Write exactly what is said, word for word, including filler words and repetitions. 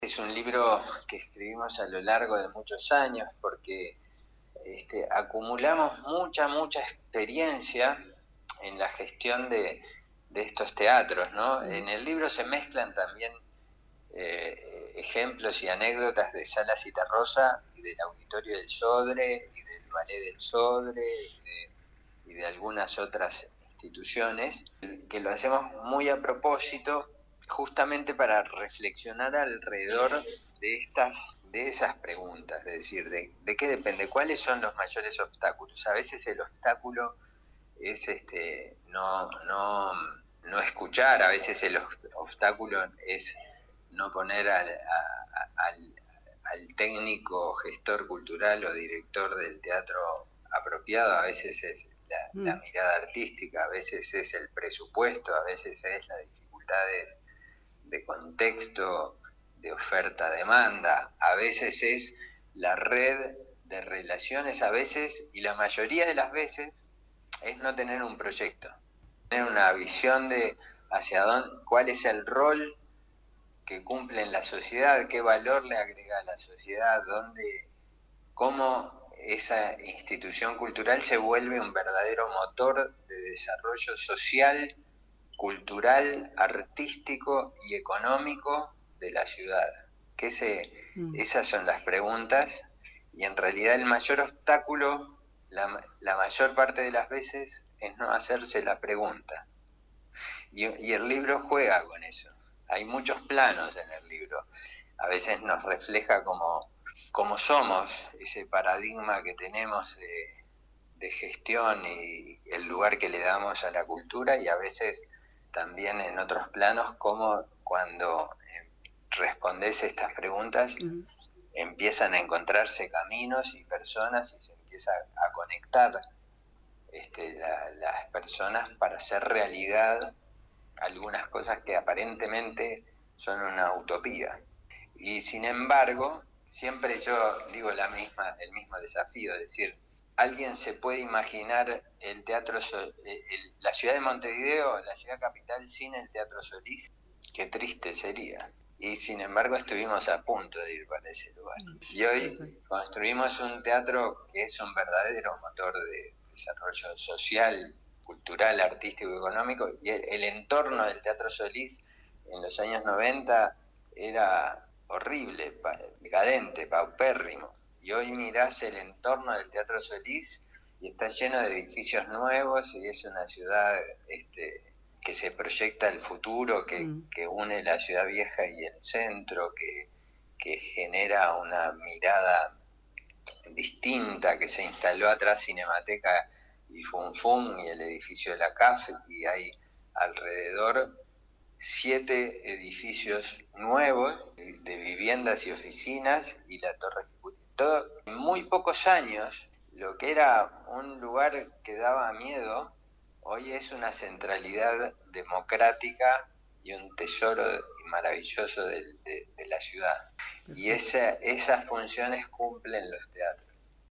Es un libro que escribimos a lo largo de muchos años porque este, acumulamos mucha, mucha experiencia en la gestión de, de estos teatros, ¿no? En el libro se mezclan también eh, ejemplos y anécdotas de Sala Citarrosa y del Auditorio del Sodre y del Ballet del Sodre y de, y de algunas otras instituciones, que lo hacemos muy a propósito, justamente para reflexionar alrededor de estas, de esas preguntas, es decir, de, de qué depende, cuáles son los mayores obstáculos. A veces el obstáculo es este, no, no, no escuchar, a veces el obstáculo es no poner al, a, al, al técnico, gestor cultural o director del teatro apropiado, a veces es la, mm. la mirada artística, a veces es el presupuesto, a veces es las dificultades de contexto, de oferta-demanda, a veces es la red de relaciones, a veces, y la mayoría de las veces, es no tener un proyecto, tener una visión de hacia dónde, cuál es el rol que cumple en la sociedad, qué valor le agrega a la sociedad, dónde, cómo esa institución cultural se vuelve un verdadero motor de desarrollo social, cultural, artístico y económico de la ciudad. Que ese, mm. Esas son las preguntas, y en realidad el mayor obstáculo, la, la mayor parte de las veces, es no hacerse la pregunta. Y, y el libro juega con eso. Hay muchos planos en el libro. A veces nos refleja como, como somos, ese paradigma que tenemos de, de gestión y el lugar que le damos a la cultura, y a veces también en otros planos, como cuando respondes estas preguntas, uh-huh. empiezan a encontrarse caminos y personas y se empieza a conectar este, la, las personas para hacer realidad algunas cosas que aparentemente son una utopía. Y sin embargo, siempre yo digo la misma, el mismo desafío, es decir, ¿alguien se puede imaginar el teatro, el, la ciudad de Montevideo, la ciudad capital, sin el Teatro Solís? Qué triste sería. Y sin embargo estuvimos a punto de ir para ese lugar. Y hoy construimos un teatro que es un verdadero motor de desarrollo social, cultural, artístico, económico, y el, el entorno del Teatro Solís en los años noventa era horrible, pa, decadente, paupérrimo. Y hoy mirás el entorno del Teatro Solís y está lleno de edificios nuevos y es una ciudad este, que se proyecta el futuro, que, mm. que une la ciudad vieja y el centro, que, que genera una mirada distinta, que se instaló atrás Cinemateca y Fun Fun y el edificio de la C A F, y hay alrededor siete edificios nuevos de viviendas y oficinas y la torre ejecutiva. Todo en muy pocos años, lo que era un lugar que daba miedo, hoy es una centralidad democrática y un tesoro maravilloso de, de, de la ciudad. Y esa, esas funciones cumplen los teatros.